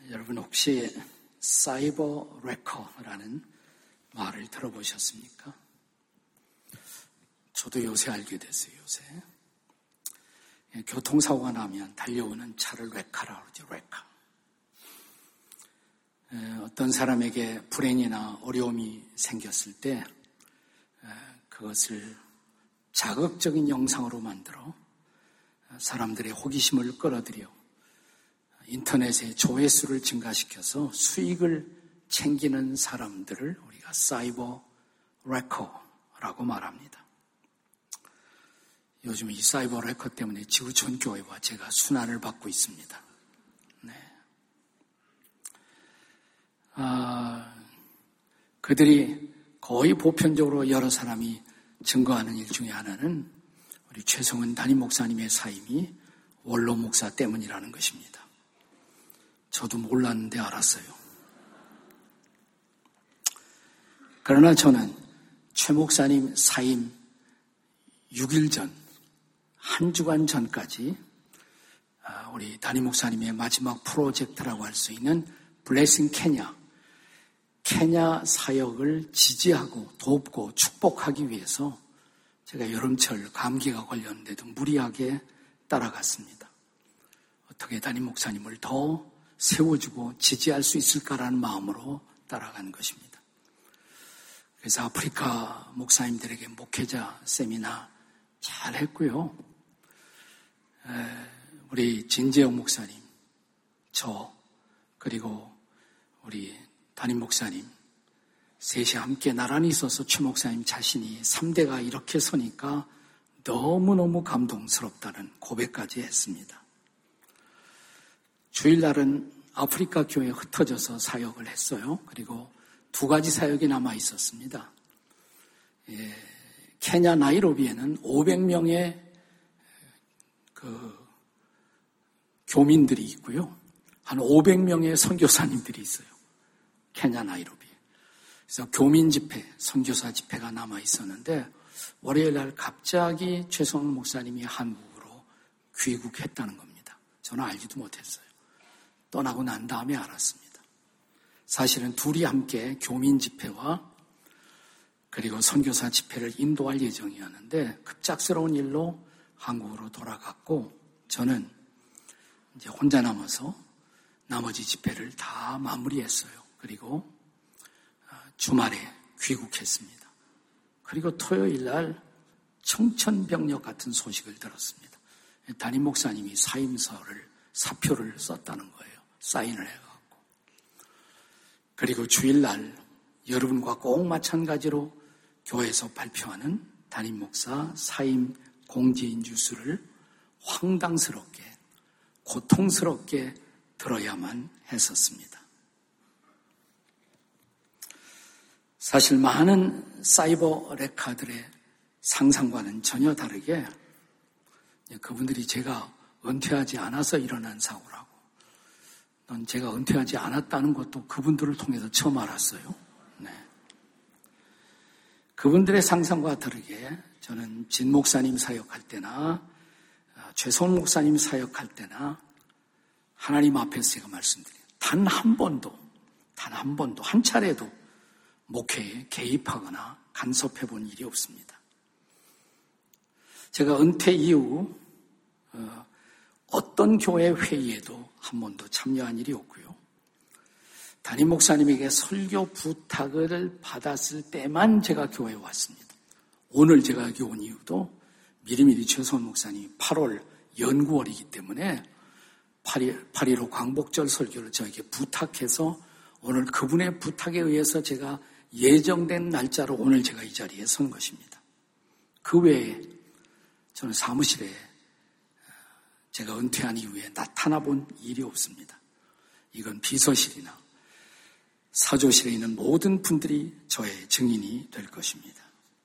여러분 혹시 사이버 레커라는 말을 들어보셨습니까? 저도 요새 알게 됐어요. 요새 교통사고가 나면 달려오는 차를 레카라고 그러죠. 레카. 어떤 사람에게 불행이나 어려움이 생겼을 때 그것을 자극적인 영상으로 만들어 사람들의 호기심을 끌어들여 인터넷의 조회수를 증가시켜서 수익을 챙기는 사람들을 우리가 사이버 레커라고 말합니다. 요즘 이 사이버 레커 때문에 지구촌 교회와 제가 순환을 받고 있습니다. 네. 그들이 거의 보편적으로 여러 사람이 증거하는 일 중에 하나는 우리 최성은 담임 목사님의 사임이 원로 목사 때문이라는 것입니다. 저도 몰랐는데 알았어요. 그러나 저는 최 목사님 사임 6일 전, 한 주간 전까지 우리 담임 목사님의 마지막 프로젝트라고 할 수 있는 블레싱 케냐 사역을 지지하고 돕고 축복하기 위해서 제가 여름철 감기가 걸렸는데도 무리하게 따라갔습니다. 어떻게 담임 목사님을 더 세워주고 지지할 수 있을까라는 마음으로 따라간 것입니다. 그래서 아프리카 목사님들에게 목회자 세미나 잘 했고요. 우리 진재영 목사님, 저 그리고 우리 담임 목사님 셋이 함께 나란히 있어서 최 목사님 자신이 3대가 이렇게 서니까 너무너무 감동스럽다는 고백까지 했습니다. 주일날은 아프리카 교회에 흩어져서 사역을 했어요. 그리고 2가지 사역이 남아 있었습니다. 케냐 나이로비에는 500명의 교민들이 있고요. 한 500명의 선교사님들이 있어요. 케냐 나이로비에. 그래서 교민 집회, 선교사 집회가 남아 있었는데 월요일 날 갑자기 최성훈 목사님이 한국으로 귀국했다는 겁니다. 저는 알지도 못했어요. 떠나고 난 다음에 알았습니다. 사실은 둘이 함께 교민 집회와 그리고 선교사 집회를 인도할 예정이었는데 급작스러운 일로 한국으로 돌아갔고 저는 이제 혼자 남아서 나머지 집회를 다 마무리했어요. 그리고 주말에 귀국했습니다. 그리고 토요일 날 청천벽력 같은 소식을 들었습니다. 담임 목사님이 사표를 썼다는 거예요. 사인을 해갖고. 그리고 주일날 여러분과 꼭 마찬가지로 교회에서 발표하는 담임 목사 사임 공지인 뉴스를 황당스럽게, 고통스럽게 들어야만 했었습니다. 사실 많은 사이버 레카들의 상상과는 전혀 다르게 그분들이 제가 은퇴하지 않아서 일어난 사고라고, 넌 제가 은퇴하지 않았다는 것도 그분들을 통해서 처음 알았어요. 네. 그분들의 상상과 다르게 저는 진 목사님 사역할 때나 최성훈 목사님 사역할 때나 하나님 앞에서 제가 말씀드려요. 단 한 번도 한 차례도 목회에 개입하거나 간섭해 본 일이 없습니다. 제가 은퇴 이후 어떤 교회 회의에도 한 번도 참여한 일이 없고요. 담임 목사님에게 설교 부탁을 받았을 때만 제가 교회에 왔습니다. 오늘 제가 여기 온 이유도 미리미리 최성훈 목사님이 8월 연구월이기 때문에 8.15 광복절 설교를 저에게 부탁해서 오늘 그분의 부탁에 의해서 제가 예정된 날짜로 오늘 제가 이 자리에 선 것입니다. 그 외에 저는 사무실에 제가 은퇴한 이후에 나타나 본 일이 없습니다. 이건 비서실이나 사조실에 있는 모든 분들이 저의 증인이 될 것입니다.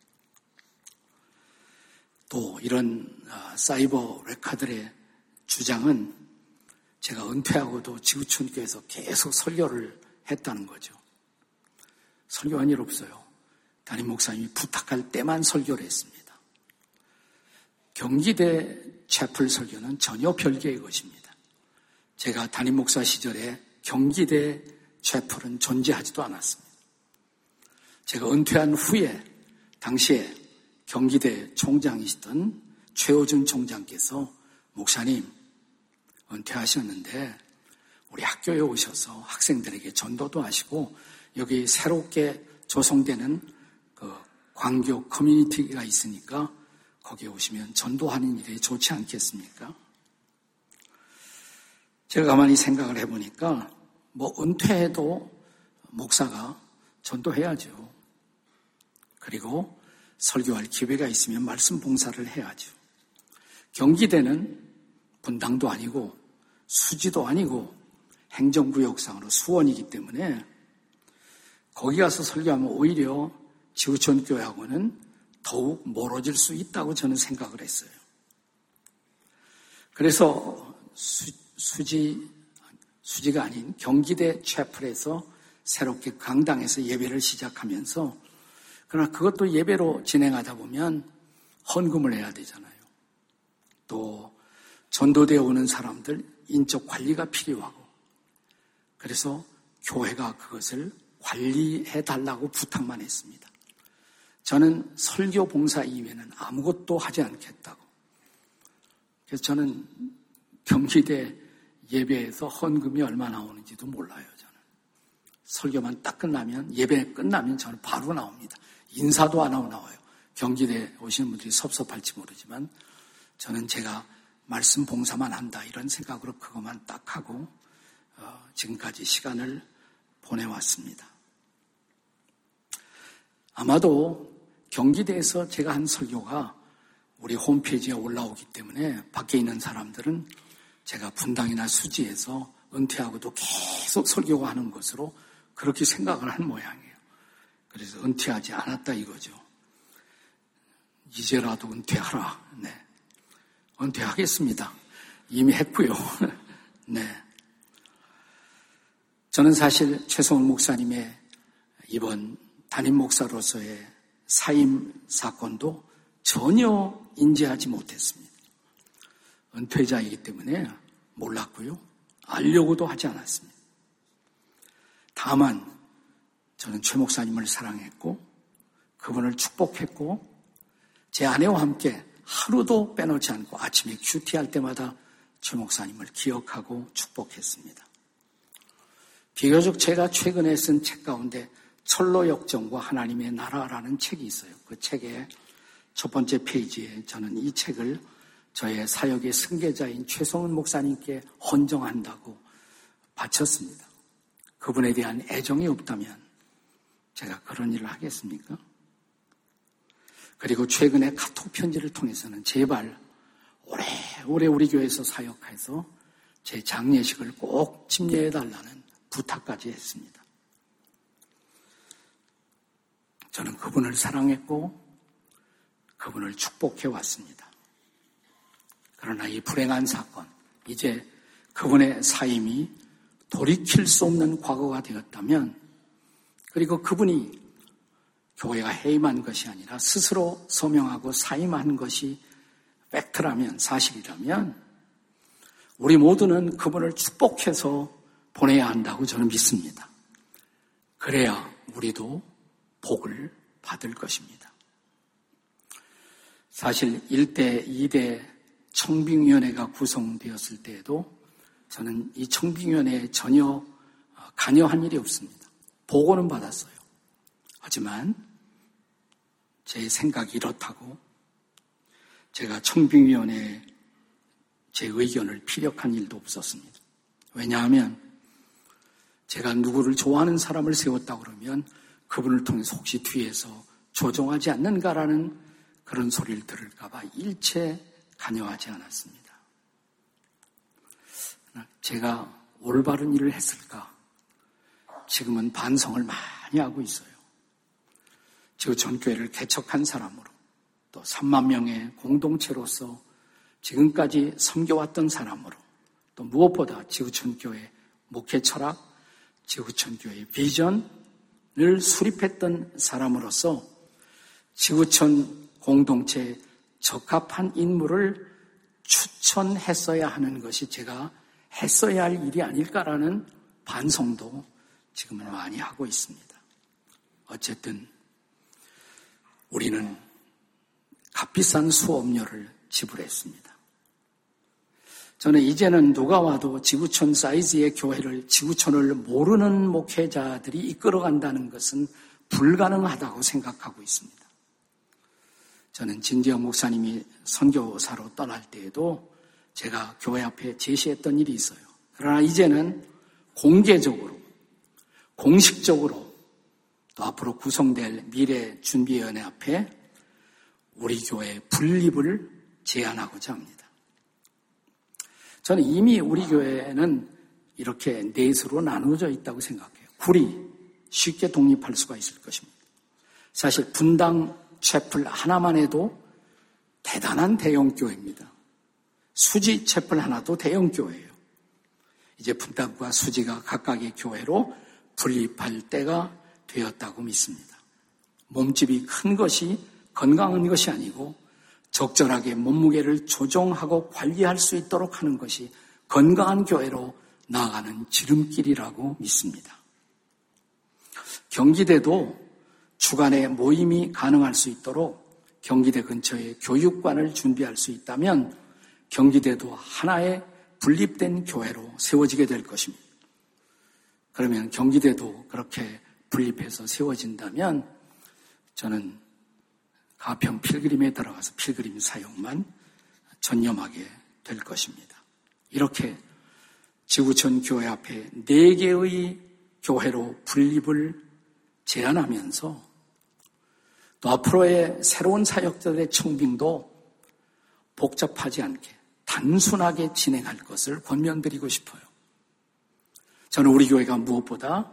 또 이런 사이버 레카들의 주장은 제가 은퇴하고도 지구촌교회에서 계속 설교를 했다는 거죠. 설교한 일 없어요. 담임 목사님이 부탁할 때만 설교를 했습니다. 경기대 채플 설교는 전혀 별개의 것입니다. 제가 담임 목사 시절에 경기대 채플은 존재하지도 않았습니다. 제가 은퇴한 후에 당시에 경기대 총장이시던 최호준 총장께서 목사님 은퇴하셨는데 우리 학교에 오셔서 학생들에게 전도도 하시고 여기 새롭게 조성되는 그 광교 커뮤니티가 있으니까 거기에 오시면 전도하는 일이 좋지 않겠습니까? 제가 가만히 생각을 해보니까 은퇴해도 목사가 전도해야죠. 그리고 설교할 기회가 있으면 말씀 봉사를 해야죠. 경기대는 분당도 아니고 수지도 아니고 행정구역상으로 수원이기 때문에 거기 가서 설교하면 오히려 지구촌 교회하고는 더욱 멀어질 수 있다고 저는 생각을 했어요. 그래서 수지가 아닌 경기대 채플에서 새롭게 강당에서 예배를 시작하면서 그러나 그것도 예배로 진행하다 보면 헌금을 해야 되잖아요. 또 전도되어 오는 사람들 인적 관리가 필요하고 그래서 교회가 그것을 관리해 달라고 부탁만 했습니다. 저는 설교 봉사 이외에는 아무것도 하지 않겠다고. 그래서 저는 경기대 예배에서 헌금이 얼마 나오는지도 몰라요. 저는 설교만 딱 끝나면 예배 끝나면 저는 바로 나옵니다. 인사도 안 하고 나와요. 경기대 오시는 분들이 섭섭할지 모르지만 저는 제가 말씀 봉사만 한다 이런 생각으로 그것만 딱 하고 지금까지 시간을 보내왔습니다. 아마도 경기대에서 제가 한 설교가 우리 홈페이지에 올라오기 때문에 밖에 있는 사람들은 제가 분당이나 수지에서 은퇴하고도 계속 설교가 하는 것으로 그렇게 생각을 한 모양이에요. 그래서 은퇴하지 않았다 이거죠. 이제라도 은퇴하라. 네. 은퇴하겠습니다. 이미 했고요. 네. 저는 사실 최성훈 목사님의 이번 담임 목사로서의 사임 사건도 전혀 인지하지 못했습니다. 은퇴자이기 때문에 몰랐고요. 알려고도 하지 않았습니다. 다만 저는 최 목사님을 사랑했고 그분을 축복했고 제 아내와 함께 하루도 빼놓지 않고 아침에 큐티할 때마다 최 목사님을 기억하고 축복했습니다. 비교적 제가 최근에 쓴 책 가운데 철로 역정과 하나님의 나라라는 책이 있어요. 그 책의 첫 번째 페이지에 저는 이 책을 저의 사역의 승계자인 최성훈 목사님께 헌정한다고 바쳤습니다. 그분에 대한 애정이 없다면 제가 그런 일을 하겠습니까? 그리고 최근에 카톡 편지를 통해서는 제발 오래오래 우리 교회에서 사역해서 제 장례식을 꼭 침례해달라는 부탁까지 했습니다. 저는 그분을 사랑했고 그분을 축복해 왔습니다. 그러나 이 불행한 사건, 이제 그분의 사임이 돌이킬 수 없는 과거가 되었다면 그리고 그분이 교회가 해임한 것이 아니라 스스로 서명하고 사임한 것이 팩트라면, 사실이라면 우리 모두는 그분을 축복해서 보내야 한다고 저는 믿습니다. 그래야 우리도 복을 받을 것입니다. 사실 1대, 2대 청빙위원회가 구성되었을 때에도 저는 이 청빙위원회에 전혀 관여한 일이 없습니다. 보고는 받았어요. 하지만 제 생각이 이렇다고 제가 청빙위원회에 제 의견을 피력한 일도 없었습니다. 왜냐하면 제가 누구를 좋아하는 사람을 세웠다 그러면 그분을 통해서 혹시 뒤에서 조종하지 않는가라는 그런 소리를 들을까 봐 일체 관여하지 않았습니다. 제가 올바른 일을 했을까? 지금은 반성을 많이 하고 있어요. 지구촌교회를 개척한 사람으로 또 3만 명의 공동체로서 지금까지 섬겨왔던 사람으로 또 무엇보다 지구촌교회 목회 철학, 지구촌교회 비전을 수립했던 사람으로서 지구촌 공동체에 적합한 인물을 추천했어야 하는 것이 제가 했어야 할 일이 아닐까라는 반성도 지금은 많이 하고 있습니다. 어쨌든 우리는 값비싼 수업료를 지불했습니다. 저는 이제는 누가 와도 지구촌 사이즈의 교회를 지구촌을 모르는 목회자들이 이끌어간다는 것은 불가능하다고 생각하고 있습니다. 저는 진지영 목사님이 선교사로 떠날 때에도 제가 교회 앞에 제시했던 일이 있어요. 그러나 이제는 공개적으로, 공식적으로 또 앞으로 구성될 미래준비위원회 앞에 우리 교회의 분립을 제안하고자 합니다. 저는 이미 우리 교회는 이렇게 넷으로 나누어져 있다고 생각해요. 굴이 쉽게 독립할 수가 있을 것입니다. 사실 분당 채플 하나만 해도 대단한 대형교회입니다. 수지 채플 하나도 대형교회예요. 이제 분당과 수지가 각각의 교회로 분립할 때가 되었다고 믿습니다. 몸집이 큰 것이 건강한 것이 아니고 적절하게 몸무게를 조정하고 관리할 수 있도록 하는 것이 건강한 교회로 나아가는 지름길이라고 믿습니다. 경기대도 주간에 모임이 가능할 수 있도록 경기대 근처에 교육관을 준비할 수 있다면 경기대도 하나의 분립된 교회로 세워지게 될 것입니다. 그러면 경기대도 그렇게 분립해서 세워진다면 저는 가평 필그림에 들어가서 필그림 사역만 전념하게 될 것입니다. 이렇게 지구촌 교회 앞에 4개의 교회로 분립을 제안하면서 또 앞으로의 새로운 사역자들의 청빙도 복잡하지 않게 단순하게 진행할 것을 권면드리고 싶어요. 저는 우리 교회가 무엇보다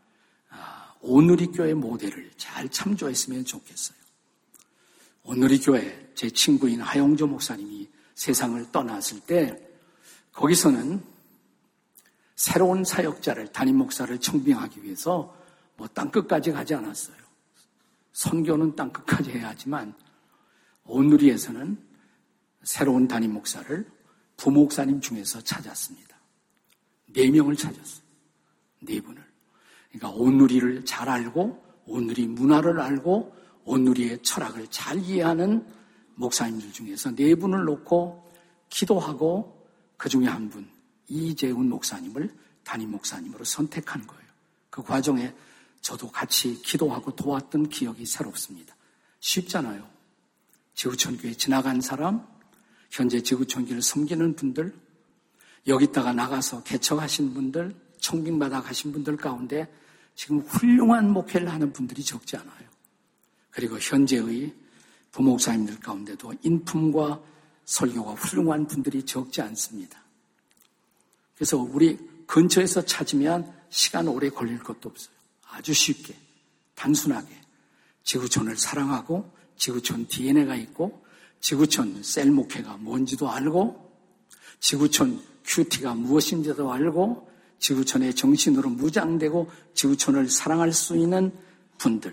오누리교회 모델을 잘 참조했으면 좋겠어요. 오누리교회 제 친구인 하영조 목사님이 세상을 떠났을 때 거기서는 새로운 사역자를 담임 목사를 청빙하기 위해서 땅끝까지 가지 않았어요. 선교는 땅끝까지 해야 하지만 오누리에서는 새로운 담임 목사를 부목사님 중에서 찾았습니다. 4명을 찾았어요. 4분을. 그러니까 오누리를 잘 알고 오누리 문화를 알고 오누리의 철학을 잘 이해하는 목사님들 중에서 4분을 놓고 기도하고 그 중에 한 분, 이재훈 목사님을 담임 목사님으로 선택한 거예요. 그 과정에 저도 같이 기도하고 도왔던 기억이 새롭습니다. 쉽잖아요. 지구촌교회 지나간 사람, 현재 지구촌교회를 섬기는 분들, 여기다가 나가서 개척하신 분들, 청빙받아 가신 분들 가운데 지금 훌륭한 목회를 하는 분들이 적지 않아요. 그리고 현재의 부목사님들 가운데도 인품과 설교가 훌륭한 분들이 적지 않습니다. 그래서 우리 근처에서 찾으면 시간 오래 걸릴 것도 없어요. 아주 쉽게, 단순하게 지구촌을 사랑하고 지구촌 DNA가 있고 지구촌 셀 목회가 뭔지도 알고 지구촌 큐티가 무엇인지도 알고 지구촌의 정신으로 무장되고 지구촌을 사랑할 수 있는 분들,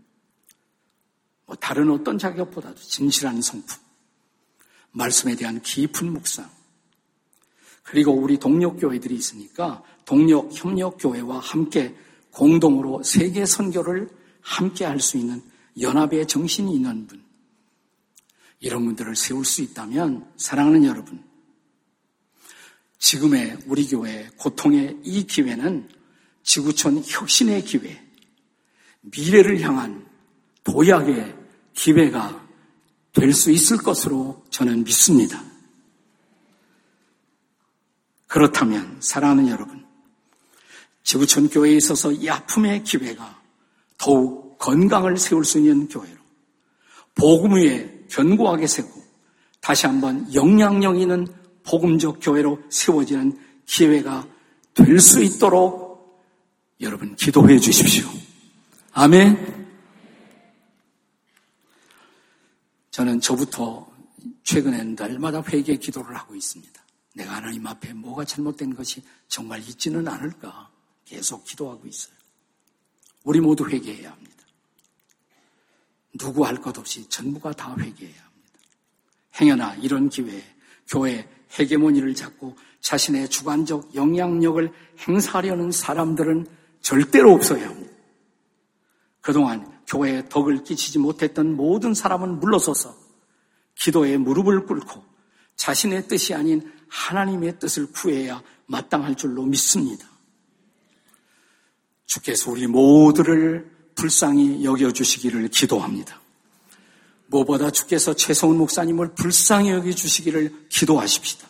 다른 어떤 자격보다도 진실한 성품, 말씀에 대한 깊은 묵상, 그리고 우리 동력교회들이 있으니까 동력협력교회와 함께 공동으로 세계 선교를 함께 할 수 있는 연합의 정신이 있는 분, 이런 분들을 세울 수 있다면 사랑하는 여러분, 지금의 우리 교회의 고통의 이 기회는 지구촌 혁신의 기회, 미래를 향한 도약의 기회가 될 수 있을 것으로 저는 믿습니다. 그렇다면 사랑하는 여러분, 지구촌 교회에 있어서 이 아픔의 기회가 더욱 건강을 세울 수 있는 교회로 복음 위에 견고하게 세우고 다시 한번 영향력 있는 복음적 교회로 세워지는 기회가 될 수 있도록 여러분 기도해 주십시오. 아멘. 저는 저부터 최근에 날마다 회개 기도를 하고 있습니다. 내가 하나님 앞에 뭐가 잘못된 것이 정말 있지는 않을까 계속 기도하고 있어요. 우리 모두 회개해야 합니다. 누구 할 것 없이 전부가 다 회개해야 합니다. 행여나 이런 기회에 교회 헤게모니를 잡고 자신의 주관적 영향력을 행사하려는 사람들은 절대로 없어야 합니다. 그동안 교회에 덕을 끼치지 못했던 모든 사람은 물러서서 기도에 무릎을 꿇고 자신의 뜻이 아닌 하나님의 뜻을 구해야 마땅할 줄로 믿습니다. 주께서 우리 모두를 불쌍히 여겨주시기를 기도합니다. 무엇보다 주께서 최성훈 목사님을 불쌍히 여겨주시기를 기도하십시다.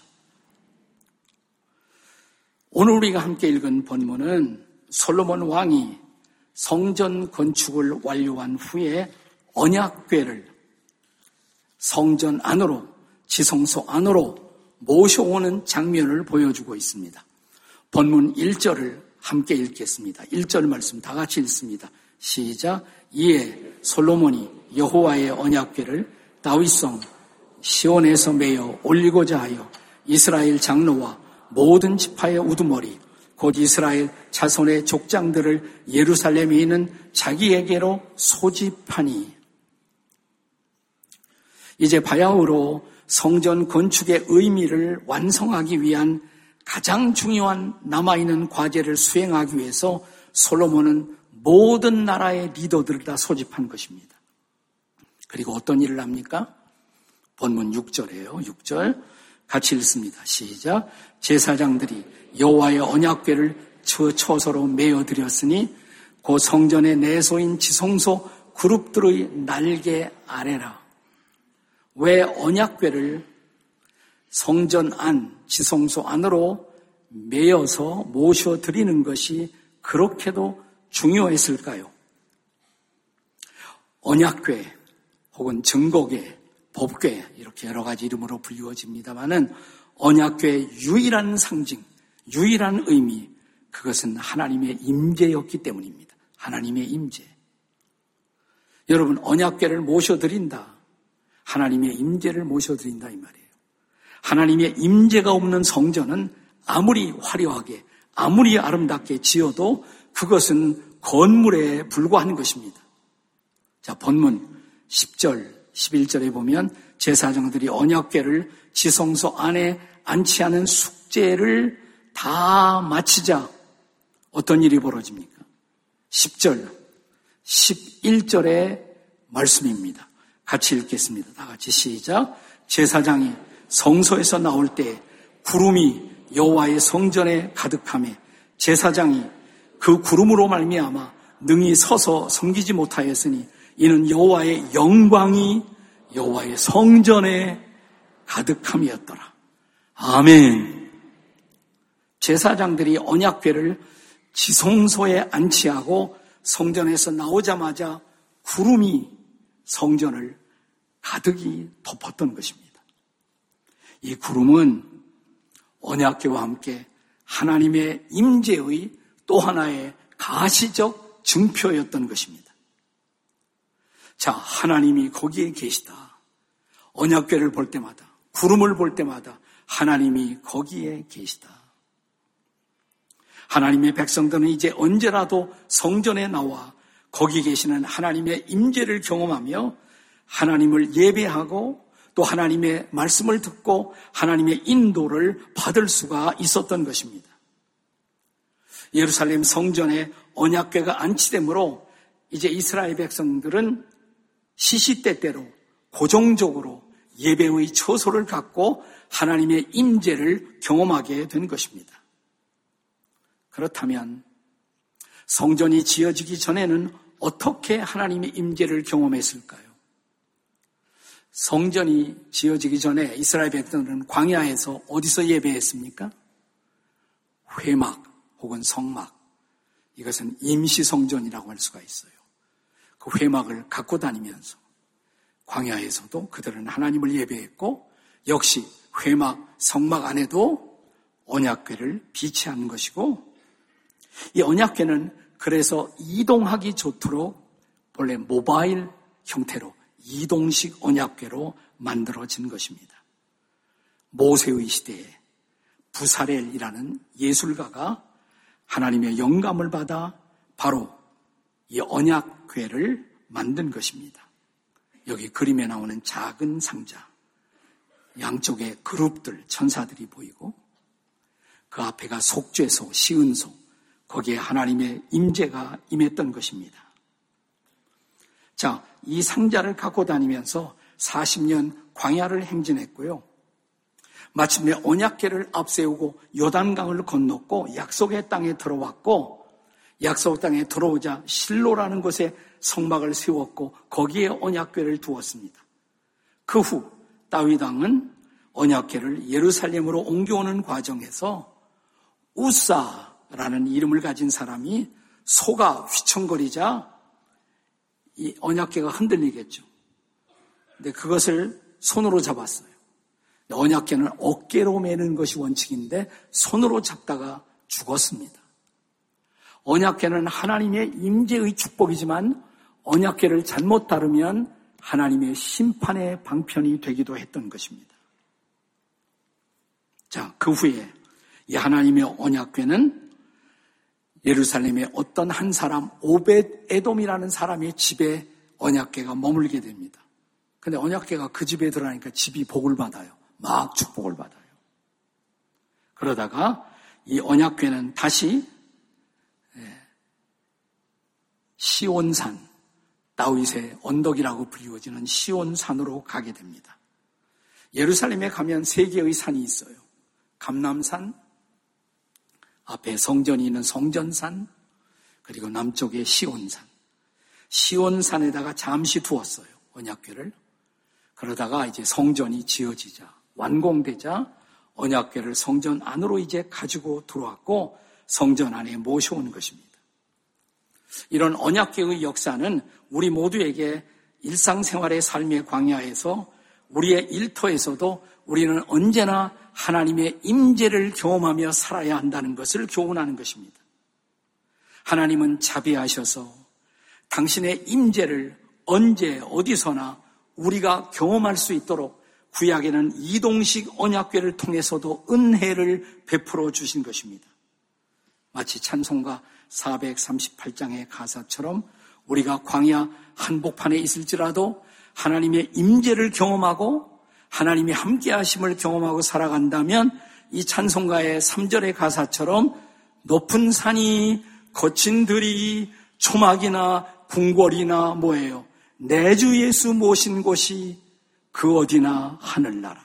오늘 우리가 함께 읽은 본문은 솔로몬 왕이 성전 건축을 완료한 후에 언약궤를 성전 안으로, 지성소 안으로 모셔오는 장면을 보여주고 있습니다. 본문 1절을 함께 읽겠습니다. 1절 말씀 다 같이 읽습니다. 시작. 이에 솔로몬이 여호와의 언약궤를 다윗성 시온에서 메어 올리고자 하여 이스라엘 장로와 모든 지파의 우두머리 곧 이스라엘 자손의 족장들을 예루살렘에 있는 자기에게로 소집하니. 이제 바야흐로 성전 건축의 의미를 완성하기 위한 가장 중요한 남아있는 과제를 수행하기 위해서 솔로몬은 모든 나라의 리더들을 다 소집한 것입니다. 그리고 어떤 일을 합니까? 본문 6절이에요. 6절 같이 읽습니다. 시작. 제사장들이 여호와의 언약궤를 처소로 메어드렸으니 그 성전의 내소인 지성소 그룹들의 날개 아래라. 왜 언약궤를 성전 안, 지성소 안으로 메어서 모셔드리는 것이 그렇게도 중요했을까요? 언약궤 혹은 증거궤, 법궤 이렇게 여러 가지 이름으로 불리워집니다마는 언약궤의 유일한 상징, 유일한 의미, 그것은 하나님의 임재였기 때문입니다. 하나님의 임재. 여러분, 언약궤를 모셔드린다. 하나님의 임재를 모셔드린다 이 말이에요. 하나님의 임재가 없는 성전은 아무리 화려하게, 아무리 아름답게 지어도 그것은 건물에 불과한 것입니다. 자, 본문 10절, 11절에 보면 제사장들이 언약궤를 지성소 안에 안치하는 숙제를 다 마치자 어떤 일이 벌어집니까? 10절, 11절의 말씀입니다. 같이 읽겠습니다. 다 같이 시작. 제사장이 성소에서 나올 때 구름이 여호와의 성전에 가득하며 제사장이 그 구름으로 말미암아 능히 서서 섬기지 못하였으니 이는 여호와의 영광이 여호와의 성전에 가득함이었더라. 아멘. 제사장들이 언약궤를 지성소에 안치하고 성전에서 나오자마자 구름이 성전을 가득히 덮었던 것입니다. 이 구름은 언약궤와 함께 하나님의 임재의 또 하나의 가시적 증표였던 것입니다. 자, 하나님이 거기에 계시다. 언약궤를 볼 때마다, 구름을 볼 때마다 하나님이 거기에 계시다. 하나님의 백성들은 이제 언제라도 성전에 나와 거기 계시는 하나님의 임재를 경험하며 하나님을 예배하고 또 하나님의 말씀을 듣고 하나님의 인도를 받을 수가 있었던 것입니다. 예루살렘 성전에 언약궤가 안치되므로 이제 이스라엘 백성들은 시시때때로 고정적으로 예배의 처소를 갖고 하나님의 임재를 경험하게 된 것입니다. 그렇다면 성전이 지어지기 전에는 어떻게 하나님의 임재를 경험했을까요? 성전이 지어지기 전에 이스라엘 백성들은 광야에서 어디서 예배했습니까? 회막 혹은 성막, 이것은 임시성전이라고 할 수가 있어요. 그 회막을 갖고 다니면서 광야에서도 그들은 하나님을 예배했고 역시 회막, 성막 안에도 언약궤를 비치하는 것이고 이 언약궤는 그래서 이동하기 좋도록 원래 모바일 형태로 이동식 언약궤로 만들어진 것입니다. 모세의 시대에 부살엘이라는 예술가가 하나님의 영감을 받아 바로 이 언약궤를 만든 것입니다. 여기 그림에 나오는 작은 상자, 양쪽에 그룹들, 천사들이 보이고 그 앞에가 속죄소, 시은소, 거기에 하나님의 임재가 임했던 것입니다. 자, 이 상자를 갖고 다니면서 40년 광야를 행진했고요. 마침내 언약궤를 앞세우고 요단강을 건넜고 약속의 땅에 들어왔고, 약속 땅에 들어오자 실로라는 곳에 성막을 세웠고 거기에 언약궤를 두었습니다. 그 후 다윗 왕은 언약궤를 예루살렘으로 옮겨오는 과정에서 우사라는 이름을 가진 사람이 소가 휘청거리자 이 언약궤가 흔들리겠죠. 근데 그것을 손으로 잡았어요. 언약궤는 어깨로 매는 것이 원칙인데 손으로 잡다가 죽었습니다. 언약궤는 하나님의 임재의 축복이지만 언약궤를 잘못 다루면 하나님의 심판의 방편이 되기도 했던 것입니다. 자, 그 후에 이 하나님의 언약궤는 예루살렘의 어떤 한 사람, 오벳 에돔이라는 사람의 집에 언약궤가 머물게 됩니다. 근데 언약궤가 그 집에 들어가니까 집이 복을 받아요. 막 축복을 받아요. 그러다가 이 언약궤는 다시 시온산, 다윗의 언덕이라고 불리워지는 시온산으로 가게 됩니다. 예루살렘에 가면 3개의 산이 있어요. 감람산, 앞에 성전이 있는 성전산, 그리고 남쪽에 시온산. 시온산에다가 잠시 두었어요, 언약궤를. 그러다가 이제 성전이 지어지자, 완공되자 언약궤를 성전 안으로 이제 가지고 들어왔고 성전 안에 모셔오는 것입니다. 이런 언약궤의 역사는 우리 모두에게 일상생활의 삶의 광야에서 우리의 일터에서도 우리는 언제나 하나님의 임재를 경험하며 살아야 한다는 것을 교훈하는 것입니다. 하나님은 자비하셔서 당신의 임재를 언제 어디서나 우리가 경험할 수 있도록 구약에는 이동식 언약궤를 통해서도 은혜를 베풀어 주신 것입니다. 마치 찬송가 438장의 가사처럼 우리가 광야 한복판에 있을지라도 하나님의 임재를 경험하고 하나님의 함께하심을 경험하고 살아간다면 이 찬송가의 3절의 가사처럼 높은 산이 거친 들이 초막이나 궁궐이나 뭐예요? 내 주 예수 모신 곳이 그 어디나 하늘나라.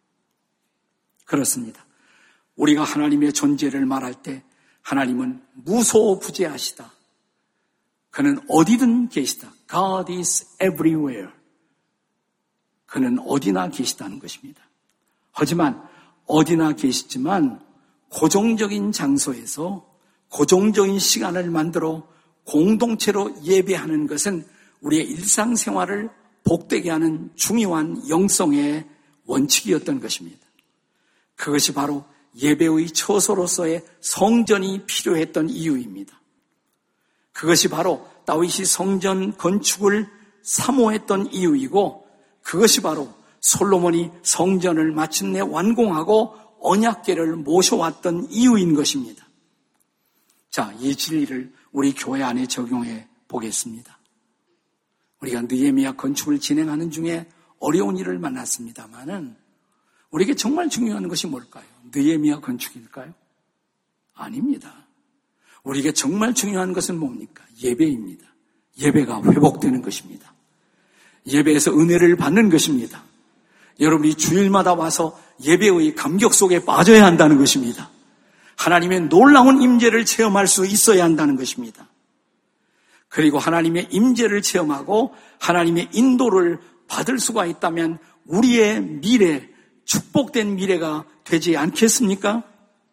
그렇습니다. 우리가 하나님의 존재를 말할 때 하나님은 무소부재하시다. 그는 어디든 계시다. God is everywhere. 그는 어디나 계시다는 것입니다. 하지만 어디나 계시지만 고정적인 장소에서 고정적인 시간을 만들어 공동체로 예배하는 것은 우리의 일상생활을 복되게 하는 중요한 영성의 원칙이었던 것입니다. 그것이 바로 예배의 처소로서의 성전이 필요했던 이유입니다. 그것이 바로 다윗이 성전 건축을 사모했던 이유이고 그것이 바로 솔로몬이 성전을 마침내 완공하고 언약궤를 모셔왔던 이유인 것입니다. 자, 이 진리를 우리 교회 안에 적용해 보겠습니다. 우리가 느헤미야 건축을 진행하는 중에 어려운 일을 만났습니다마는 우리에게 정말 중요한 것이 뭘까요? 느헤미야 건축일까요? 아닙니다. 우리에게 정말 중요한 것은 뭡니까? 예배입니다. 예배가 회복되는 것입니다. 예배에서 은혜를 받는 것입니다. 여러분이 주일마다 와서 예배의 감격 속에 빠져야 한다는 것입니다. 하나님의 놀라운 임재를 체험할 수 있어야 한다는 것입니다. 그리고 하나님의 임재를 체험하고 하나님의 인도를 받을 수가 있다면 우리의 미래, 축복된 미래가 되지 않겠습니까?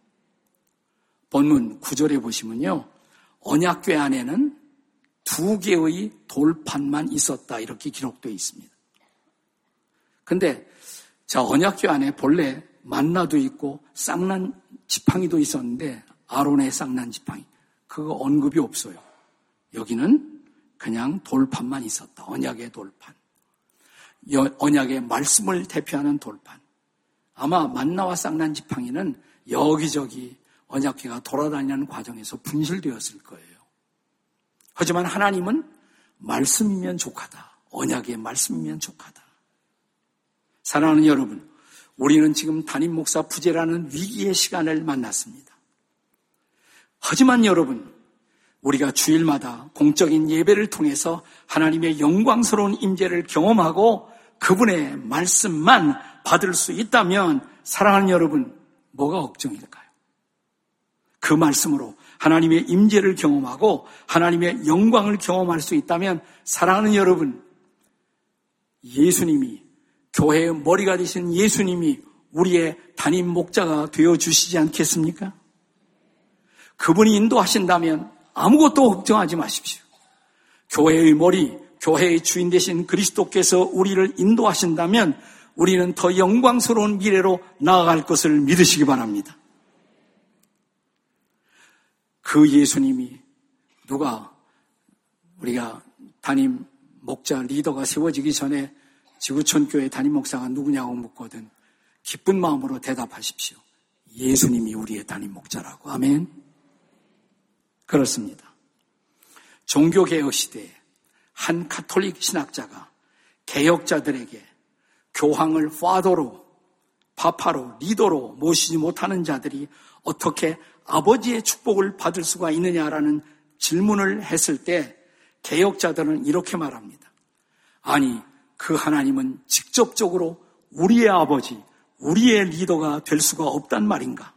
본문 9절에 보시면요. 언약궤 안에는 2개의 돌판만 있었다 이렇게 기록되어 있습니다. 근데 자, 언약궤 안에 본래 만나도 있고 쌍난 지팡이도 있었는데 아론의 쌍난 지팡이 그거 언급이 없어요. 여기는 그냥 돌판만 있었다. 언약의 돌판. 언약의 말씀을 대표하는 돌판. 아마 만나와 쌍난 지팡이는 여기저기 언약궤가 돌아다니는 과정에서 분실되었을 거예요. 하지만 하나님은 말씀이면 족하다. 언약의 말씀이면 족하다. 사랑하는 여러분, 우리는 지금 담임 목사 부재라는 위기의 시간을 만났습니다. 하지만 여러분, 우리가 주일마다 공적인 예배를 통해서 하나님의 영광스러운 임재를 경험하고 그분의 말씀만 받을 수 있다면 사랑하는 여러분, 뭐가 걱정일까요? 그 말씀으로 하나님의 임재를 경험하고 하나님의 영광을 경험할 수 있다면 사랑하는 여러분, 예수님이, 교회의 머리가 되신 예수님이 우리의 담임 목자가 되어주시지 않겠습니까? 그분이 인도하신다면 아무것도 걱정하지 마십시오. 교회의 머리, 교회의 주인 되신 그리스도께서 우리를 인도하신다면 우리는 더 영광스러운 미래로 나아갈 것을 믿으시기 바랍니다. 그 예수님이 우리가 담임 목자 리더가 세워지기 전에 지구촌교회 담임 목사가 누구냐고 묻거든 기쁜 마음으로 대답하십시오. 예수님이 우리의 담임 목자라고. 아멘. 그렇습니다. 종교개혁 시대에 한 가톨릭 신학자가 개혁자들에게 교황을 파파로, 리더로 모시지 못하는 자들이 어떻게 아버지의 축복을 받을 수가 있느냐라는 질문을 했을 때 개혁자들은 이렇게 말합니다. 아니, 그 하나님은 직접적으로 우리의 아버지, 우리의 리더가 될 수가 없단 말인가?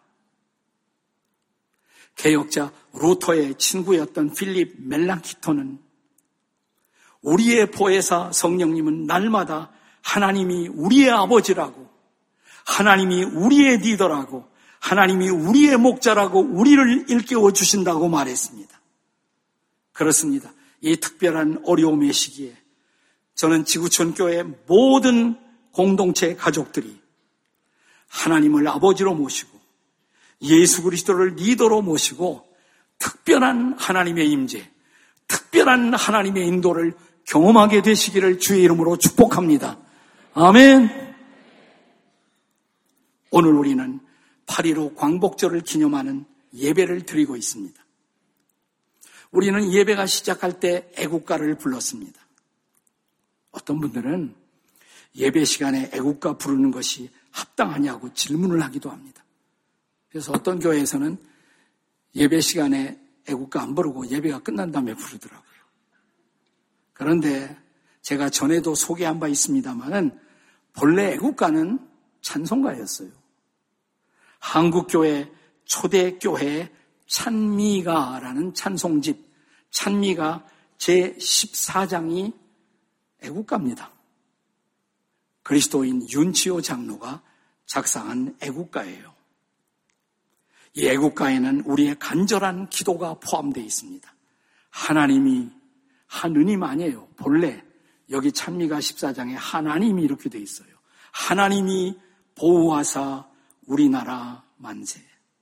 개혁자 루터의 친구였던 필립 멜랑키토는 우리의 보혜사 성령님은 날마다 하나님이 우리의 아버지라고, 하나님이 우리의 리더라고, 하나님이 우리의 목자라고 우리를 일깨워 주신다고 말했습니다. 그렇습니다. 이 특별한 어려움의 시기에 저는 지구촌교회 모든 공동체 가족들이 하나님을 아버지로 모시고 예수 그리스도를 리더로 모시고 특별한 하나님의 임재, 특별한 하나님의 인도를 경험하게 되시기를 주의 이름으로 축복합니다. 아멘. 오늘 우리는 8.15 광복절을 기념하는 예배를 드리고 있습니다. 우리는 예배가 시작할 때 애국가를 불렀습니다. 어떤 분들은 예배 시간에 애국가 부르는 것이 합당하냐고 질문을 하기도 합니다. 그래서 어떤 교회에서는 예배 시간에 애국가 안 부르고 예배가 끝난 다음에 부르더라고요. 그런데 제가 전에도 소개한 바 있습니다만은 본래 애국가는 찬송가였어요. 한국교회 초대교회의 찬미가라는 찬송집, 찬미가 제14장이 애국가입니다. 그리스도인 윤치호 장로가 작사한 애국가예요. 이 애국가에는 우리의 간절한 기도가 포함되어 있습니다. 하나님이, 하느님 아니에요. 본래 여기 찬미가 14장에 하나님이 이렇게 되어 있어요. 하나님이 보호하사 우리나라 만세.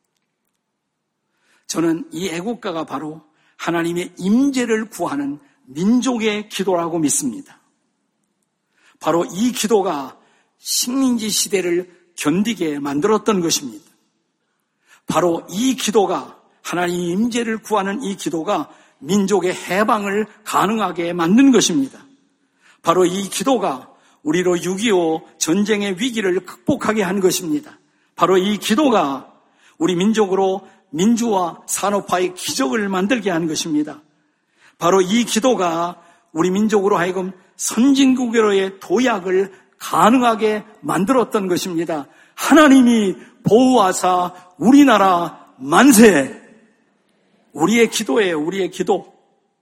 저는 이 애국가가 바로 하나님의 임재를 구하는 민족의 기도라고 믿습니다. 바로 이 기도가 식민지 시대를 견디게 만들었던 것입니다. 바로 이 기도가, 하나님의 임재를 구하는 이 기도가 민족의 해방을 가능하게 만든 것입니다. 바로 이 기도가 우리로 6.25 전쟁의 위기를 극복하게 한 것입니다. 바로 이 기도가 우리 민족으로 민주화, 산업화의 기적을 만들게 한 것입니다. 바로 이 기도가 우리 민족으로 하여금 선진국으로의 도약을 가능하게 만들었던 것입니다. 하나님이 보호하사 우리나라 만세. 우리의 기도예요. 우리의 기도.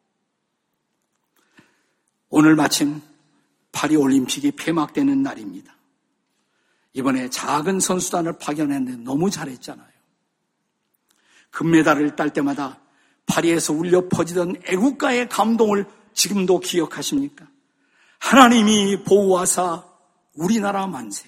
오늘 마침 파리올림픽이 폐막되는 날입니다. 이번에 작은 선수단을 파견했는데 너무 잘했잖아요. 금메달을 딸 때마다 파리에서 울려 퍼지던 애국가의 감동을 지금도 기억하십니까? 하나님이 보호하사 우리나라 만세.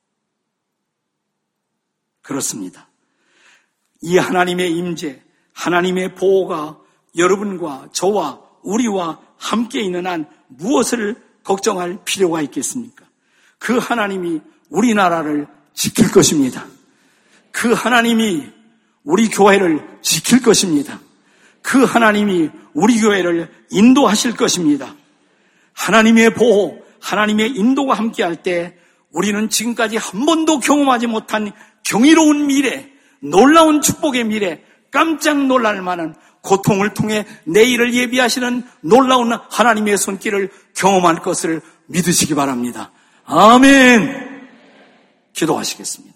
그렇습니다. 이 하나님의 임재, 하나님의 보호가 여러분과 저와 우리와 함께 있는 한 무엇을 걱정할 필요가 있겠습니까? 그 하나님이 우리나라를 지킬 것입니다. 그 하나님이 우리 교회를 지킬 것입니다. 그 하나님이 우리 교회를 인도하실 것입니다. 하나님의 보호, 하나님의 인도가 함께할 때 우리는 지금까지 한 번도 경험하지 못한 경이로운 미래, 놀라운 축복의 미래, 깜짝 놀랄 만한 고통을 통해 내일을 예비하시는 놀라운 하나님의 손길을 경험할 것을 믿으시기 바랍니다. 아멘. 기도하시겠습니다.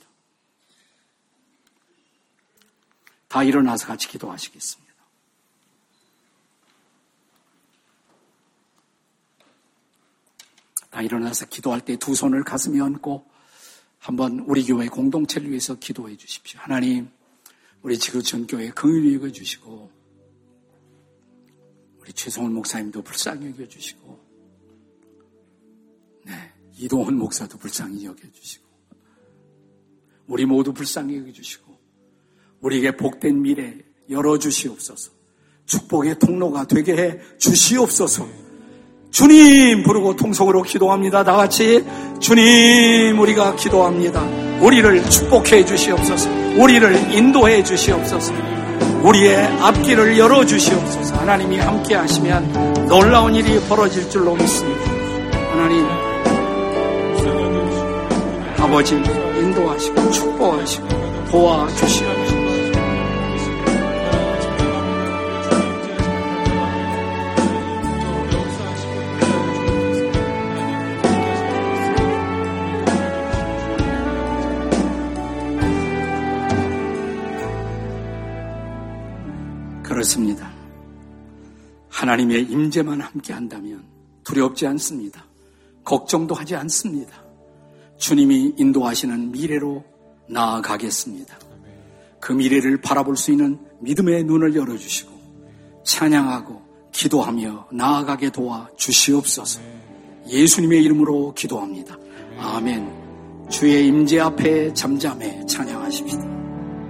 다 일어나서 같이 기도하시겠습니다. 다 일어나서 기도할 때 두 손을 가슴에 얹고 한번 우리 교회 공동체를 위해서 기도해 주십시오. 하나님, 우리 지구촌 교회 긍휼히 여겨주시고 우리 최성훈 목사님도 불쌍히 여겨주시고 이동훈 목사도 불쌍히 여겨주시고 우리 모두 불쌍히 여겨주시고 우리에게 복된 미래 열어주시옵소서. 축복의 통로가 되게 해 주시옵소서. 주님 부르고 통성으로 기도합니다. 다 같이 주님 우리가 기도합니다. 우리를 축복해 주시옵소서. 우리를 인도해 주시옵소서. 우리의 앞길을 열어주시옵소서. 하나님이 함께 하시면 놀라운 일이 벌어질 줄로 믿습니다. 하나님 아버지 인도하시고 축복하시고 도와주시옵소서. 그렇습니다. 하나님의 임재만 함께 한다면 두렵지 않습니다. 걱정도 하지 않습니다. 주님이 인도하시는 미래로 나아가겠습니다. 그 미래를 바라볼 수 있는 믿음의 눈을 열어주시고 찬양하고 기도하며 나아가게 도와주시옵소서. 예수님의 이름으로 기도합니다. 아멘. 주의 임재 앞에 잠잠해 찬양하십시다.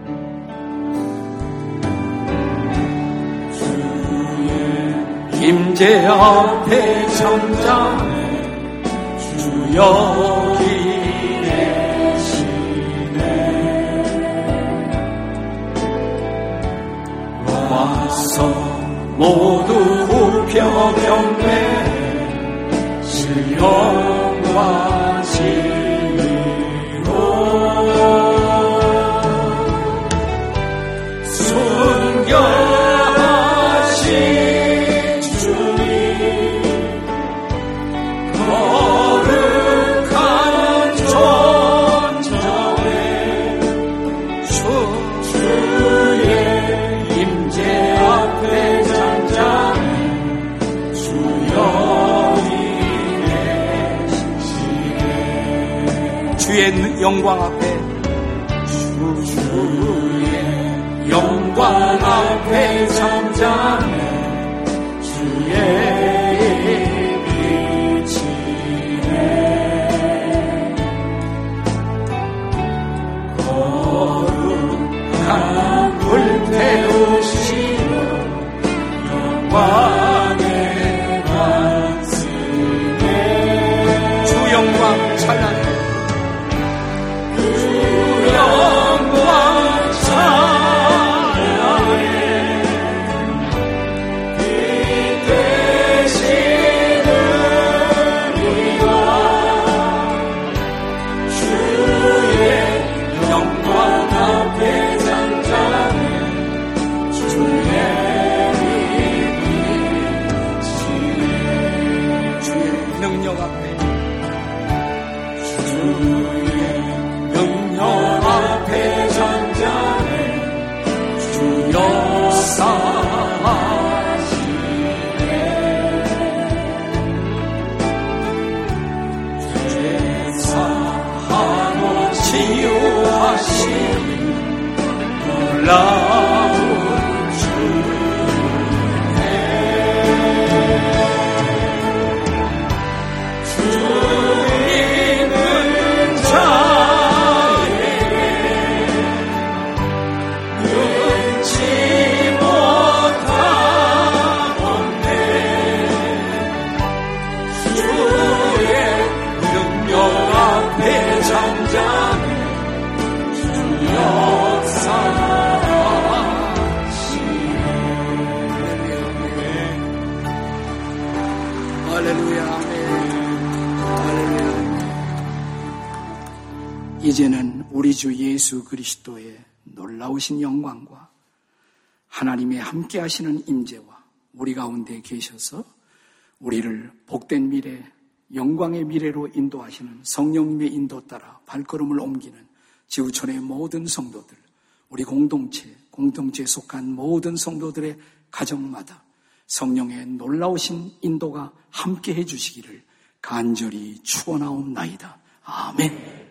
임재 앞에 잠잠해 주 여기 계시네. 와서 모두 굽혀 경배해 주 영광 지니로 순결하신 주의 영광 앞에 주의 영광 앞에 잠잠해 주의 빛이네. 거룩한 불 태우시며 영광의 말씀에 주 영광 찬란해 이제는 우리 주 예수 그리스도의 놀라우신 영광과 하나님의 함께 하시는 임재와 우리 가운데 계셔서 우리를 복된 미래, 영광의 미래로 인도하시는 성령님의 인도 따라 발걸음을 옮기는 지구촌의 모든 성도들, 우리 공동체에 속한 모든 성도들의 가정마다 성령의 놀라우신 인도가 함께 해주시기를 간절히 축원하옵나이다. 아멘.